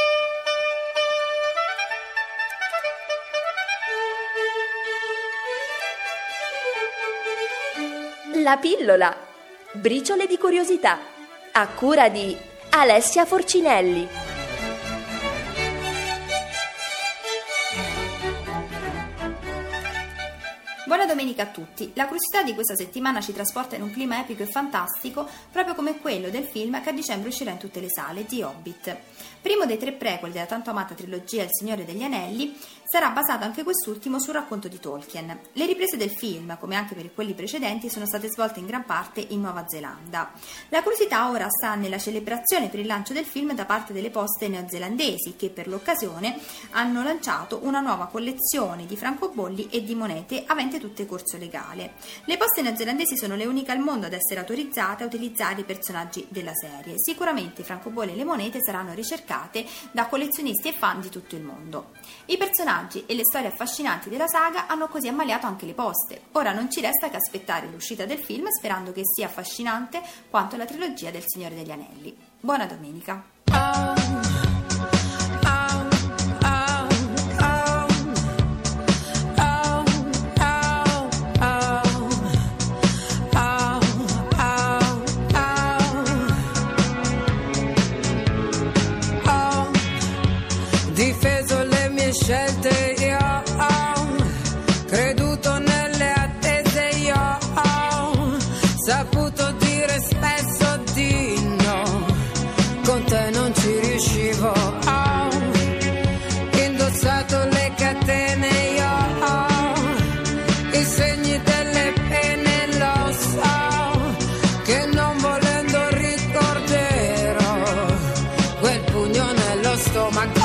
La pillola. Briciole di curiosità. A cura di Alessia Forcinelli. Buona domenica a tutti. La curiosità di questa settimana ci trasporta in un clima epico e fantastico, proprio come quello del film che a dicembre uscirà in tutte le sale, The Hobbit. Primo dei 3 prequel della tanto amata trilogia Il Signore degli Anelli, sarà basato anche quest'ultimo sul racconto di Tolkien. Le riprese del film, come anche per quelli precedenti, sono state svolte in gran parte in Nuova Zelanda. La curiosità ora sta nella celebrazione per il lancio del film da parte delle poste neozelandesi, che per l'occasione hanno lanciato una nuova collezione di francobolli e di monete avente tutte corso legale. Le poste neozelandesi sono le uniche al mondo ad essere autorizzate a utilizzare i personaggi della serie. Sicuramente i francobolli e le monete saranno ricercate da collezionisti e fan di tutto il mondo. I personaggi e le storie affascinanti della saga hanno così ammaliato anche le poste. Ora non ci resta che aspettare l'uscita del film, sperando che sia affascinante quanto la trilogia del Signore degli Anelli. Buona domenica! Difeso le mie scelte, io ho creduto nelle attese, io ho saputo dire spesso di no, con te non ci riuscivo, ho indossato le catene, io ho i segni delle pene, lo so che non volendo ricorderò quel pugno nello stomaco.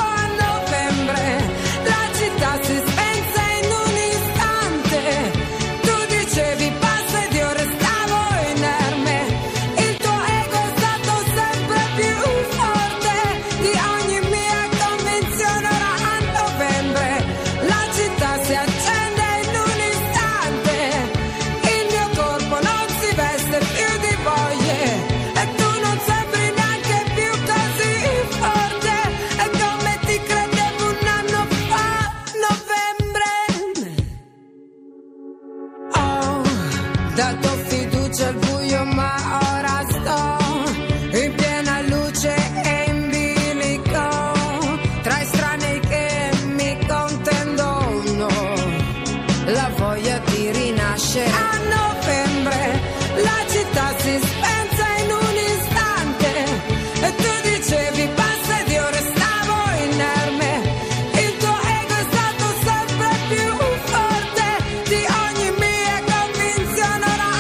Dato fiducia al buio, ma ora sto in piena luce e in bilico, tra estranei che mi contendono la voglia di rinascere. A novembre la città si spense in un istante e tu dicevi basta ed io restavo inerme. Il tuo ego è stato sempre più forte di ogni mia convinzione.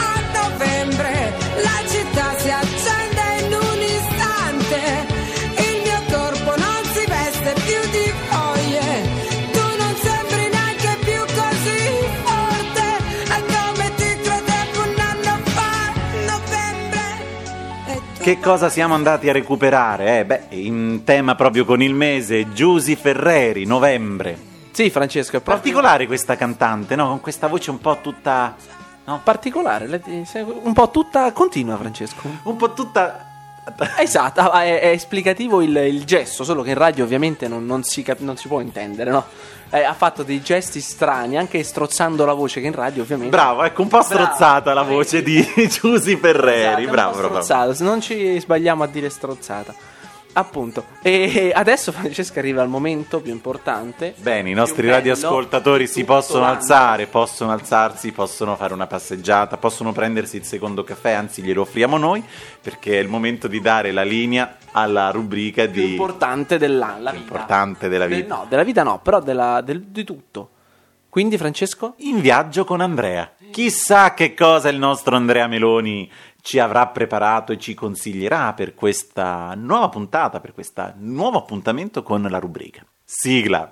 La città si accende in un istante, il mio corpo non si veste più di foglie, tu non sembri neanche più così forte, è come ti credevo un anno fa, novembre. Che cosa siamo andati a recuperare? In tema proprio con il mese, Giusy Ferreri, Novembre. Sì, Francesco, è particolare questa cantante, no? Con questa voce un po' tutta... No, particolare, un po' tutta continua, Francesco. Un po' tutta Esatto, è esplicativo il gesto, solo che in radio ovviamente non si può intendere, no? Ha fatto dei gesti strani, anche strozzando la voce, che in radio ovviamente... Bravo, ecco, un po' strozzata la voce di Giusy Ferreri, esatto, bravo. Strozzata, se non ci sbagliamo a dire strozzata. Appunto. E adesso, Francesca, arriva il momento più importante. Bene, i nostri radioascoltatori si possono alzare, possono alzarsi, possono fare una passeggiata, possono prendersi il secondo caffè, anzi glielo offriamo noi, perché è il momento di dare la linea alla rubrica più importante della vita. Importante della vita. No, della vita no, però di tutto. Quindi, Francesco? In viaggio con Andrea. Chissà che cosa il nostro Andrea Meloni ci avrà preparato e ci consiglierà per questa nuova puntata, per questo nuovo appuntamento con la rubrica. Sigla!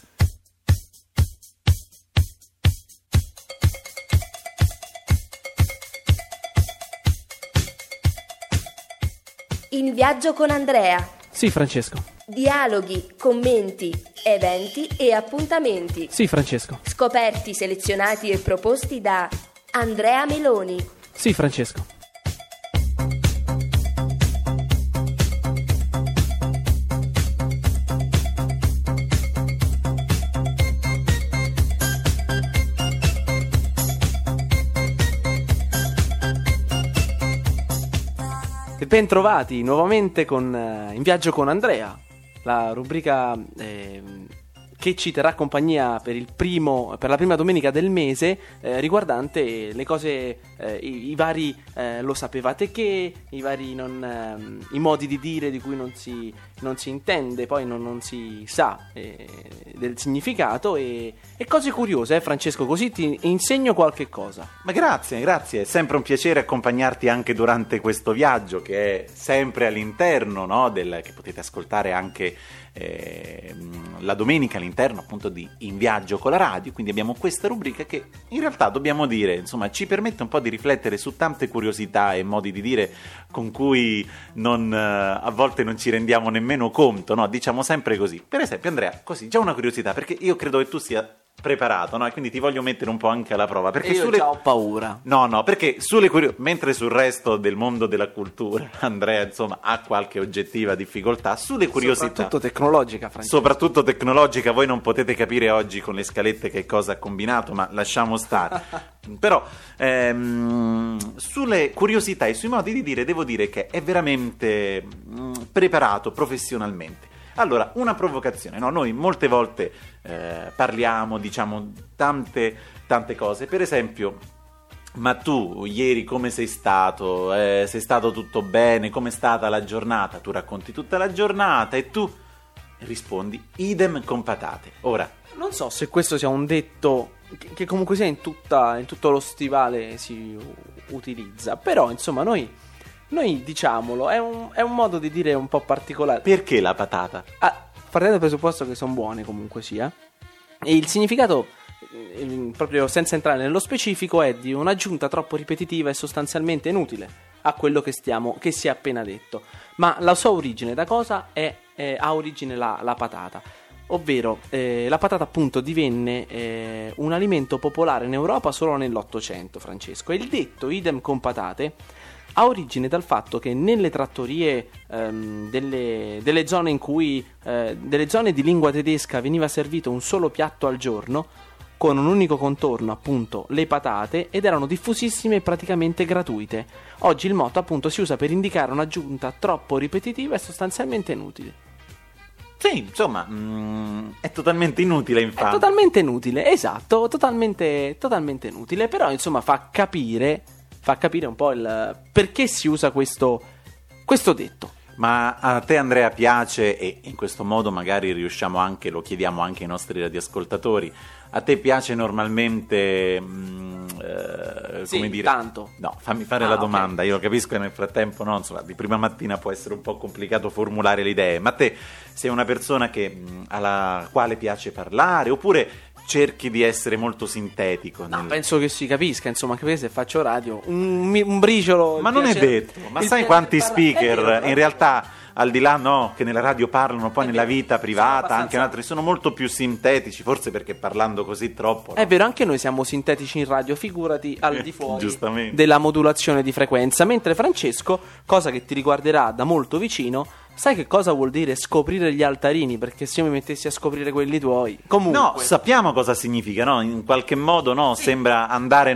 In viaggio con Andrea. Sì, Francesco. Dialoghi, commenti, eventi e appuntamenti. Sì, Francesco. Scoperti, selezionati e proposti da Andrea Meloni. Sì, Francesco. Ben trovati nuovamente In viaggio con Andrea, la rubrica che ci terrà compagnia per la prima domenica del mese, riguardante le cose, i vari lo sapevate che, i vari i modi di dire di cui non si intende, poi non si sa del significato, e cose curiose, Francesco, così ti insegno qualche cosa. Ma grazie, è sempre un piacere accompagnarti anche durante questo viaggio, che è sempre all'interno, no, che potete ascoltare anche la domenica all'interno appunto di In Viaggio con la Radio. Quindi abbiamo questa rubrica che in realtà, dobbiamo dire, insomma, ci permette un po' di riflettere su tante curiosità e modi di dire con cui a volte non ci rendiamo nemmeno conto, no? Diciamo sempre così. Per esempio, Andrea, così, già una curiosità, perché io credo che tu sia preparato, no? E quindi ti voglio mettere un po' anche alla prova, perché io già ho paura. No, perché mentre sul resto del mondo della cultura Andrea, insomma, ha qualche oggettiva difficoltà, sulle curiosità, soprattutto tecnologica, Francesco. Soprattutto tecnologica, voi non potete capire oggi con le scalette che cosa ha combinato, ma lasciamo stare. Però sulle curiosità e sui modi di dire devo dire che è veramente preparato professionalmente. Allora, una provocazione, no? Noi molte volte parliamo, diciamo tante cose, per esempio, ma tu ieri come sei stato? Sei stato tutto bene? Com'è stata la giornata? Tu racconti tutta la giornata e tu rispondi idem con patate. Ora, non so se questo sia un detto che comunque sia in tutto lo stivale si utilizza, però insomma noi diciamolo, è un modo di dire un po' particolare. Perché la patata? Partendo dal presupposto che sono buone comunque sia, e il significato, proprio senza entrare nello specifico, è di un'aggiunta troppo ripetitiva e sostanzialmente inutile a quello che si è appena detto. Ma la sua origine da cosa ha origine la patata? Ovvero la patata appunto divenne un alimento popolare in Europa solo nell'Ottocento, Francesco, e il detto idem con patate ha origine dal fatto che nelle trattorie delle zone in cui delle zone di lingua tedesca veniva servito un solo piatto al giorno con un unico contorno, appunto le patate, ed erano diffusissime e praticamente gratuite. Oggi il motto appunto si usa per indicare un'aggiunta troppo ripetitiva e sostanzialmente inutile. Sì, insomma, è totalmente inutile, infatti. È totalmente inutile, esatto, totalmente inutile, però insomma fa capire un po' il perché si usa questo detto. Ma a te, Andrea, piace, e in questo modo magari riusciamo anche, lo chiediamo anche ai nostri radioascoltatori, a te piace normalmente, sì, come dire? Tanto. No, fammi fare la domanda, okay. Io lo capisco che nel frattempo, no, insomma, di prima mattina può essere un po' complicato formulare le idee, ma te sei una persona alla quale piace parlare, oppure cerchi di essere molto sintetico? No, penso che si capisca, insomma, che se faccio radio un briciolo. Ma non è detto, ma sai quanti speaker in realtà al di là che nella radio parlano, poi nella vita privata, anche in altri, sono molto più sintetici, forse perché parlando così troppo. È vero, anche noi siamo sintetici in radio, figurati al di fuori Giustamente. della modulazione di frequenza. Mentre Francesco, cosa che ti riguarderà da molto vicino, sai che cosa vuol dire scoprire gli altarini? Perché se io mi mettessi a scoprire quelli tuoi, comunque... No, sappiamo cosa significa, no? In qualche modo, no? Sembra andare,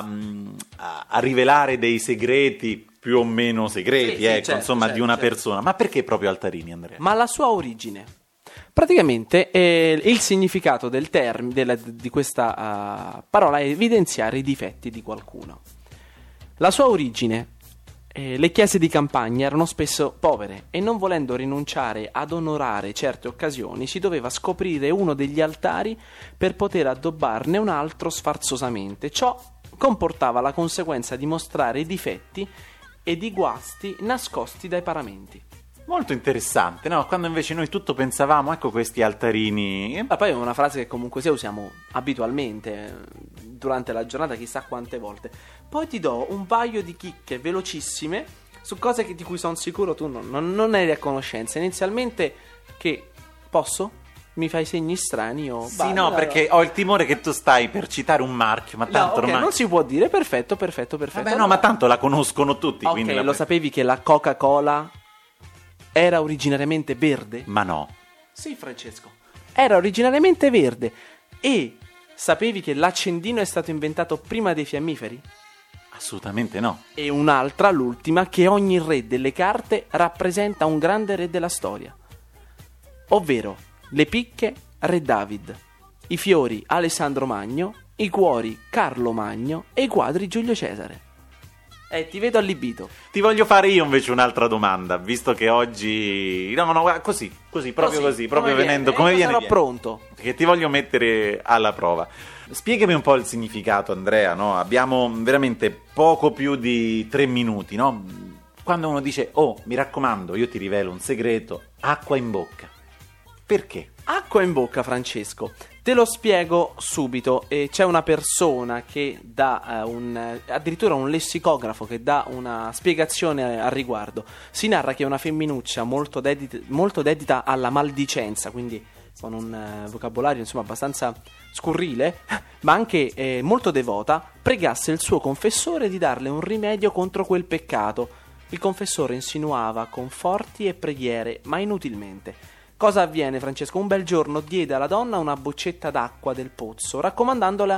a rivelare dei segreti più o meno segreti, certo, di una persona. Ma perché proprio altarini, Andrea? Ma la sua origine. Praticamente il significato del termine di questa parola è evidenziare i difetti di qualcuno. La sua origine, le chiese di campagna erano spesso povere e non volendo rinunciare ad onorare certe occasioni si doveva scoprire uno degli altari per poter addobbarne un altro sfarzosamente. Ciò comportava la conseguenza di mostrare i difetti ed i guasti nascosti dai paramenti. Molto interessante, no? Quando invece noi tutto pensavamo, ecco questi altarini. Ma poi è una frase che comunque sia usiamo abitualmente durante la giornata, chissà quante volte. Poi ti do un paio di chicche velocissime su cose di cui sono sicuro tu non eri a conoscenza. Inizialmente, che posso? Mi fai segni strani o... Sì, no, perché ho il timore che tu stai per citare un marchio, ma tanto ormai... non si può dire, perfetto. Vabbè, no, ma tanto la conoscono tutti, ok, quindi... lo sapevi che la Coca-Cola era originariamente verde? Ma no. Sì, Francesco, era originariamente verde. E sapevi che l'accendino è stato inventato prima dei fiammiferi? Assolutamente no. E un'altra, l'ultima, che ogni re delle carte rappresenta un grande re della storia. Ovvero, le picche, Re David, i fiori, Alessandro Magno, i cuori, Carlo Magno e i quadri, Giulio Cesare. Ti vedo allibito. Ti voglio fare io invece un'altra domanda, visto che oggi... No, così, proprio venendo come viene. Sarò pronto. Perché ti voglio mettere alla prova. Spiegami un po' il significato, Andrea, no? Abbiamo veramente poco più di 3 minuti, no? Quando uno dice, mi raccomando, io ti rivelo un segreto, acqua in bocca. Perché? Acqua in bocca, Francesco. Te lo spiego subito. C'è una persona che dà addirittura un lessicografo che dà una spiegazione al riguardo. Si narra che una femminuccia molto dedita alla maldicenza, quindi con un vocabolario insomma abbastanza scurrile, ma anche molto devota, pregasse il suo confessore di darle un rimedio contro quel peccato. Il confessore insinuava conforti e preghiere, ma inutilmente. Cosa avviene, Francesco? Un bel giorno diede alla donna una boccetta d'acqua del pozzo, raccomandandole,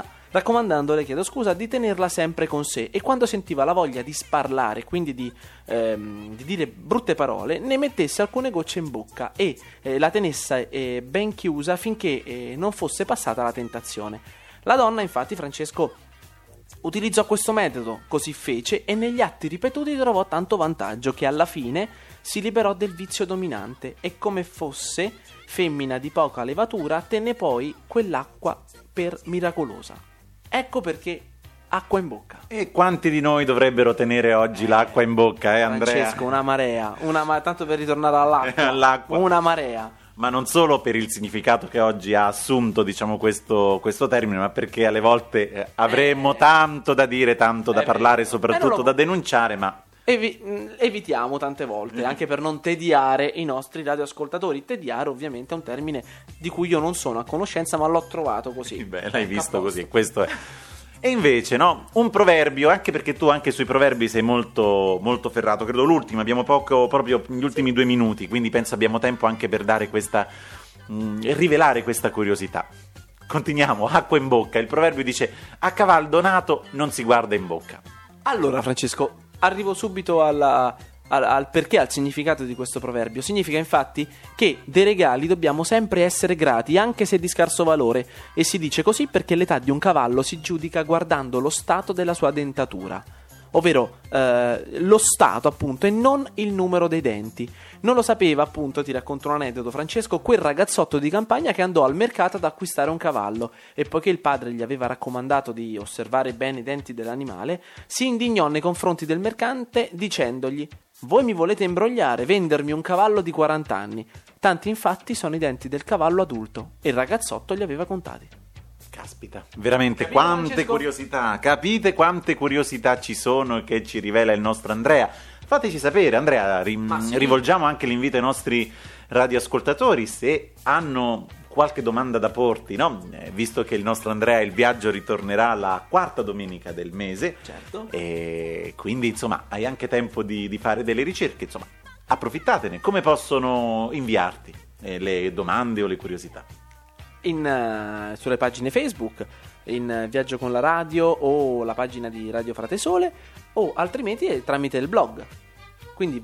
di tenerla sempre con sé, e quando sentiva la voglia di sparlare, quindi di dire brutte parole, ne mettesse alcune gocce in bocca e la tenesse ben chiusa finché non fosse passata la tentazione. La donna, infatti, Francesco, utilizzò questo metodo, così fece, e negli atti ripetuti trovò tanto vantaggio che alla fine si liberò del vizio dominante e, come fosse femmina di poca levatura, tenne poi quell'acqua per miracolosa. Ecco perché acqua in bocca. E quanti di noi dovrebbero tenere oggi l'acqua in bocca, Andrea? Francesco, una marea, tanto per ritornare all'acqua, una marea. Ma non solo per il significato che oggi ha assunto, diciamo, questo termine, ma perché alle volte avremmo tanto da dire, tanto da parlare, soprattutto da denunciare, ma... Evitiamo tante volte, anche per non tediare i nostri radioascoltatori. Tediare ovviamente è un termine di cui io non sono a conoscenza, ma l'ho trovato così. Beh, l'hai visto così, questo è. E invece, no, un proverbio, anche perché tu anche sui proverbi sei molto, molto ferrato. Credo l'ultimo, abbiamo proprio gli ultimi 2 minuti, quindi penso abbiamo tempo anche per dare rivelare questa curiosità. Continuiamo, acqua in bocca. Il proverbio dice: a caval donato non si guarda in bocca. Allora, Francesco, arrivo subito al perché, al significato di questo proverbio. Significa infatti che dei regali dobbiamo sempre essere grati, anche se di scarso valore, e si dice così perché l'età di un cavallo si giudica guardando lo stato della sua dentatura, ovvero lo stato, appunto, e non il numero dei denti. Non lo sapeva, appunto, ti racconto un aneddoto, Francesco, quel ragazzotto di campagna che andò al mercato ad acquistare un cavallo, e poiché il padre gli aveva raccomandato di osservare bene i denti dell'animale, si indignò nei confronti del mercante dicendogli: voi mi volete imbrogliare, vendermi un cavallo di 40 anni. Tanti infatti sono i denti del cavallo adulto, e il ragazzotto li aveva contati. Caspita, veramente Capito, quante Francesco? curiosità, capite quante curiosità ci sono che ci rivela il nostro Andrea? Fateci sapere, Andrea, sì. rivolgiamo anche l'invito ai nostri radioascoltatori se hanno qualche domanda da porti, no? Visto che il nostro Andrea il viaggio ritornerà la quarta domenica del mese, Certo. e quindi insomma hai anche tempo di fare delle ricerche, insomma approfittatene. Come possono inviarti le domande o le curiosità? Sulle pagine Facebook, in Viaggio con la Radio o la pagina di Radio Fratesole, o altrimenti tramite il blog, quindi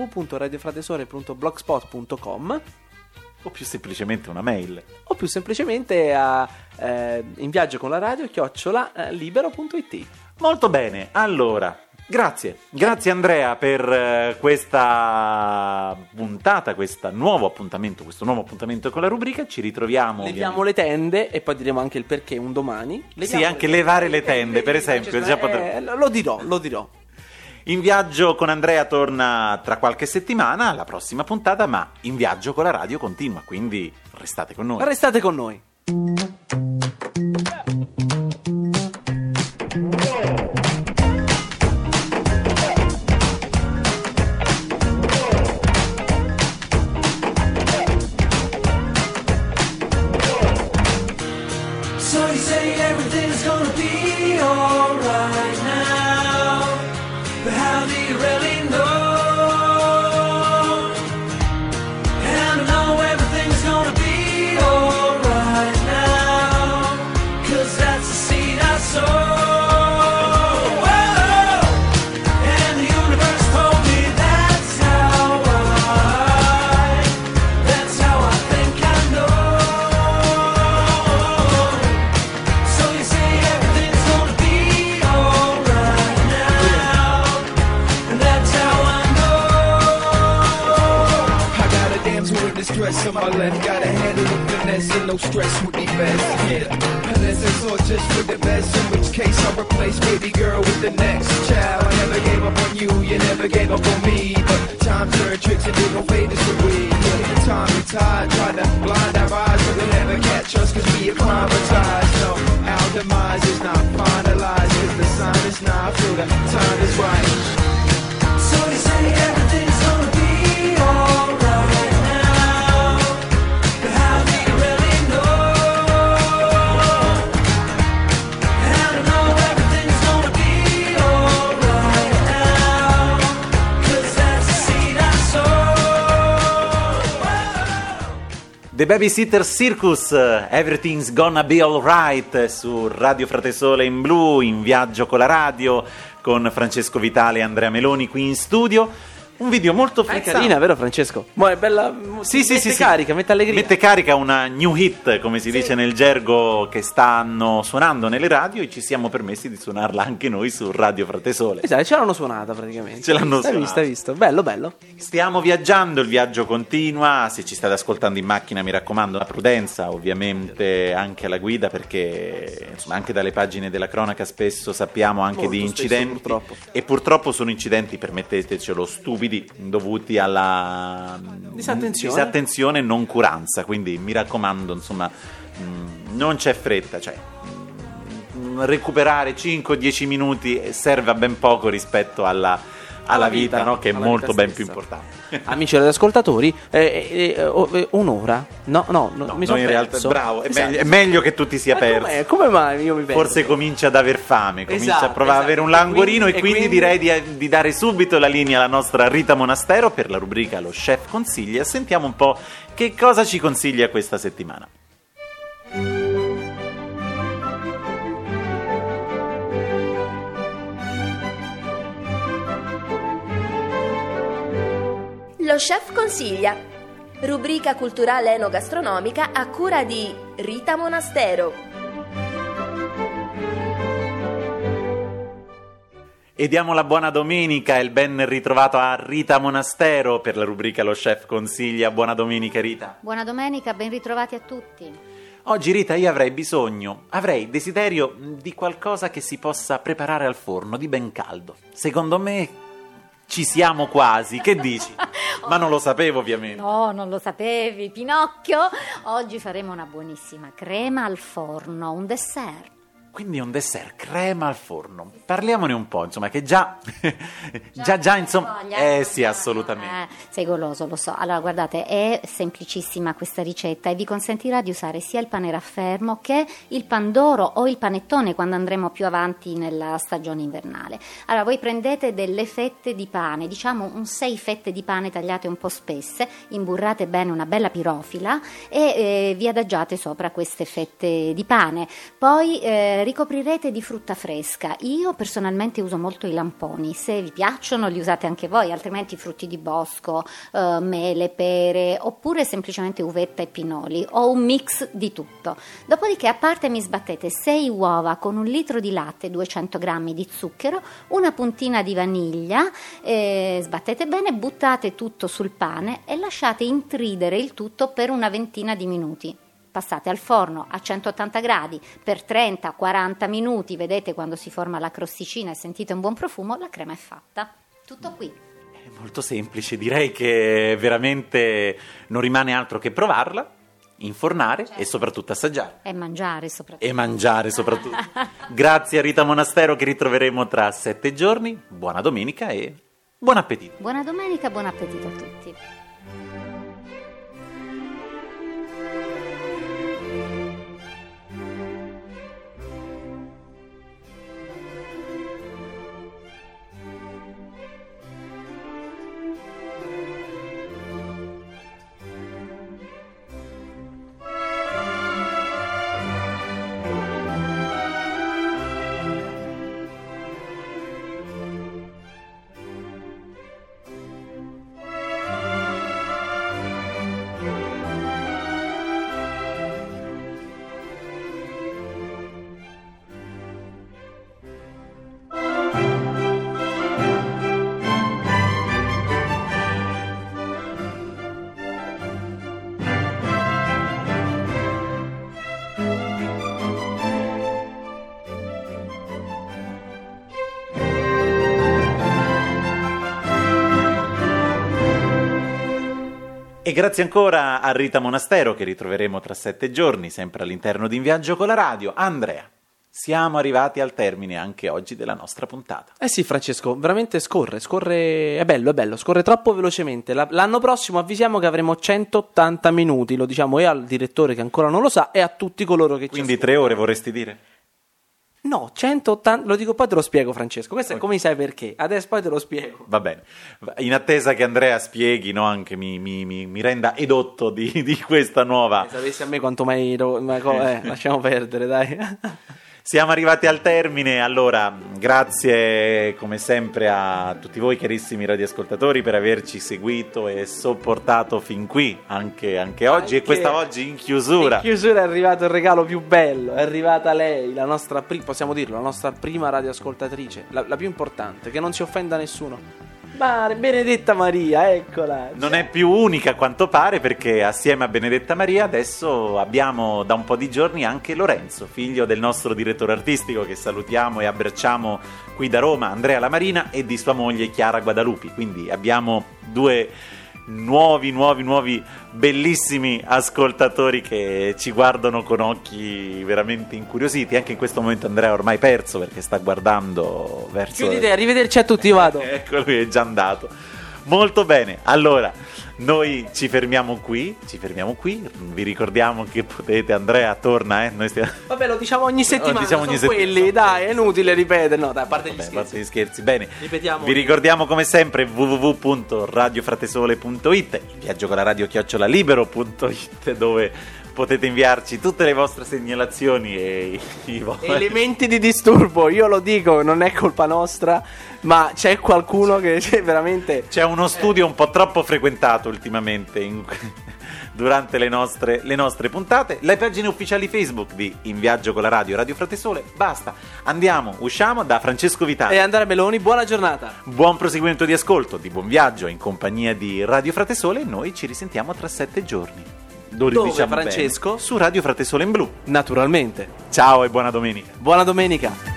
www.radiofratesole.blogspot.com, O più semplicemente una mail. o più semplicemente a in Viaggio con la Radio @libero.it. Molto bene, allora, grazie Andrea per questa puntata, questo nuovo appuntamento con la rubrica. Ci ritroviamo. Leviamo le tende e poi diremo anche il perché un domani. Sì, anche levare le tende, per esempio. Già Lo dirò. In Viaggio con Andrea torna tra qualche settimana, la prossima puntata, ma In Viaggio con la Radio continua, quindi restate con noi. Restate con noi. So you say everything's gonna be alright now, but how do you really know? And I know everything's gonna be alright now, 'cause that's the seed I sow. And the universe told me that's how I think I know. So you say everything's gonna be alright now, and that's how I know. I got a damsel in distress on my left, got a handle of finesse and no stress would be best. Yeah, unless it's all just for the best, in which case I'll replace baby girl with the next child. I never gave up on you, you never gave up on me, but time turned tricks and did no favors for we. Yeah, the time we tied, tried to blind our eyes, but they'll never catch us 'cause we acclimatized. No, our demise is not finalized, 'cause the sign is not, I feel the time is right. So you say everything's gonna be alright now, but how do you really know? And I know everything's gonna be alright now, 'cause that's the seed I sow. The Babysitter Circus, Everything's Gonna Be Alright, su Radio Fratesole in blu, in Viaggio con la Radio, con Francesco Vitale e Andrea Meloni qui in studio. Un video molto È frizzante. carina, vero Francesco? Ma è bella. Sì, mette carica, mette allegria. Mette carica una new hit, come si dice nel gergo, che stanno suonando nelle radio, e ci siamo permessi di suonarla anche noi su Radio Fratesole. Esatto, ce l'hanno suonata praticamente. Ce l'hanno Hai visto? Bello. Stiamo viaggiando, il viaggio continua. Se ci state ascoltando in macchina, mi raccomando, la prudenza, ovviamente anche alla guida, perché insomma anche dalle pagine della cronaca spesso sappiamo anche Molto di spesso, incidenti, purtroppo. e purtroppo sono incidenti, permettetecelo, stupidi, dovuti alla disattenzione e noncuranza. Quindi mi raccomando, insomma, non c'è fretta, cioè recuperare 5-10 minuti serve a ben poco rispetto alla vita, no? Che è alla molto vita ben più stessa. importante. Amici radioascoltatori, un'ora? No, mi sono in realtà perso. bravo, è, Esatto. meglio, è meglio che tu ti sia Ma perso. come mai io mi perdo? Forse comincia ad aver fame, comincia Esatto, a provare a avere un languorino, e quindi direi di dare subito la linea alla nostra Rita Monastero per la rubrica Lo Chef Consiglia. Sentiamo un po' che cosa ci consiglia questa settimana. Lo Chef Consiglia, rubrica culturale enogastronomica a cura di Rita Monastero. E diamo la buona domenica e il ben ritrovato a Rita Monastero per la rubrica Lo Chef Consiglia. Buona domenica, Rita. Buona domenica, ben ritrovati a tutti. Oggi, Rita, io avrei desiderio di qualcosa che si possa preparare al forno, di ben caldo. Secondo me Ci siamo quasi, che dici? Ma non lo sapevo, ovviamente. No, non lo sapevi, Pinocchio. Oggi faremo una buonissima crema al forno, un dessert. Quindi un dessert, crema al forno. Parliamone un po', insomma, che già insomma. Sì, assolutamente. Sei goloso, lo so. Allora, guardate, è semplicissima questa ricetta e vi consentirà di usare sia il pane raffermo che il pandoro o il panettone quando andremo più avanti nella stagione invernale. Allora, voi prendete delle fette di pane, diciamo 6 fette di pane tagliate un po' spesse, imburrate bene una bella pirofila e vi adagiate sopra queste fette di pane. Poi ricoprirete di frutta fresca. Io personalmente uso molto i lamponi, se vi piacciono li usate anche voi, altrimenti frutti di bosco, mele, pere, oppure semplicemente uvetta e pinoli o un mix di tutto. Dopodiché a parte mi sbattete 6 uova con 1 litro di latte, 200 grammi di zucchero, una puntina di vaniglia, sbattete bene, buttate tutto sul pane e lasciate intridere il tutto per una ventina di minuti. Passate al forno a 180 gradi per 30-40 minuti, vedete quando si forma la crosticina e sentite un buon profumo, la crema è fatta. Tutto qui. È molto semplice, direi che veramente non rimane altro che provarla, infornare e soprattutto assaggiare. E mangiare soprattutto. Grazie a Rita Monastero, che ritroveremo tra 7 giorni. Buona domenica e buon appetito. Buona domenica, buon appetito a tutti. E grazie ancora a Rita Monastero, che ritroveremo tra 7 giorni, sempre all'interno di In Viaggio con la Radio. Andrea, siamo arrivati al termine anche oggi della nostra puntata. Eh sì, Francesco, veramente scorre, è bello, scorre troppo velocemente. L'anno prossimo avvisiamo che avremo 180 minuti, lo diciamo e al direttore che ancora non lo sa e a tutti coloro che Quindi 3 ore vorresti dire? No, 180, lo dico poi te lo spiego, Francesco, questo è come sai perché, adesso poi te lo spiego. Va bene, in attesa che Andrea spieghi, no, anche mi renda edotto di questa nuova... Sapessi a me quanto mai... lasciamo perdere, dai. Siamo arrivati al termine, allora grazie come sempre a tutti voi carissimi radioascoltatori per averci seguito e sopportato fin qui, anche oggi e questa oggi in chiusura. In chiusura è arrivato il regalo più bello, è arrivata lei, la nostra, possiamo dirlo, la nostra prima radioascoltatrice, la più importante, che non si offenda nessuno. Benedetta Maria, eccola. Non è più unica a quanto pare, perché assieme a Benedetta Maria adesso abbiamo da un po' di giorni anche Lorenzo, figlio del nostro direttore artistico, che salutiamo e abbracciamo qui da Roma, Andrea Lamarina, e di sua moglie Chiara Guadalupi. Quindi abbiamo 2 nuovi bellissimi ascoltatori che ci guardano con occhi veramente incuriositi. Anche in questo momento Andrea è ormai perso, perché sta guardando verso... Chiudite, arrivederci a tutti, vado. Ecco, lui è già andato. Molto bene, allora noi ci fermiamo qui, vi ricordiamo che potete, Andrea torna, noi stiamo... Vabbè, lo diciamo ogni settimana, quelli, dai, è inutile ripetere, no, dai, a parte gli scherzi, bene, ripetiamo. Vi ricordiamo come sempre www.radiofratesole.it, il viaggio con la radio @libero.it, dove potete inviarci tutte le vostre segnalazioni e i vostri elementi di disturbo. Io lo dico, non è colpa nostra, ma c'è qualcuno che veramente... C'è uno studio un po' troppo frequentato ultimamente durante le nostre puntate. Le pagine ufficiali Facebook di In Viaggio con la Radio, Radio Fratesole. Basta, usciamo da Francesco Vitale e Andrea Meloni. Buona giornata, buon proseguimento di ascolto, di buon viaggio in compagnia di Radio Fratesole, e noi ci risentiamo tra 7 giorni. Dove, Francesco? Bene, su Radio Fratesole in blu, naturalmente. Ciao e buona domenica. Buona domenica.